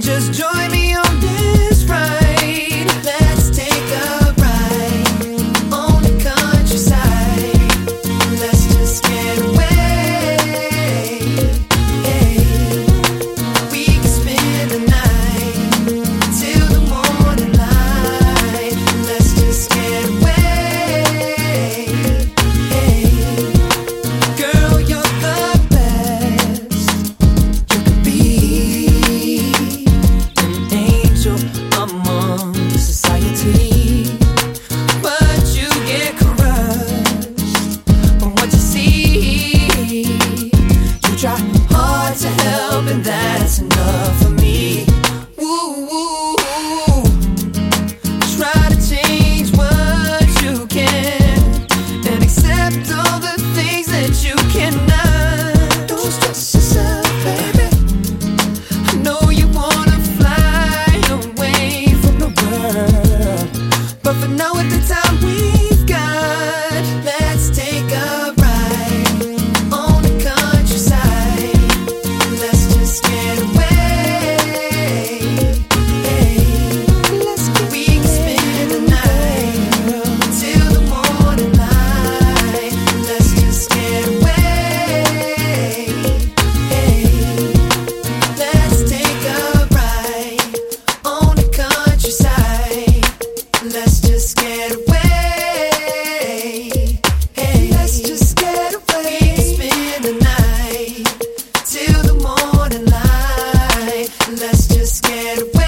Just join me on this ride. Let's take a ride on the countryside. Let's just get away. We can spend the night till the morning light. Let's just get away. Girl, you're the best. You could be an angel among society, but you get crushed from what you see. You try hard to help, and that's enough for me. Woo, try to change what you can and accept all the things that you cannot. Don't stress yourself, baby. I know you wanna fly away from the world, but for now at the time we've got, let's take a ride on the countryside. Let's just get away. We can spend the night till the morning light. Let's just get away. Let's take a ride on the countryside. Let's just get away. Let's just get away. We can spend the night till the morning light. Let's just get away.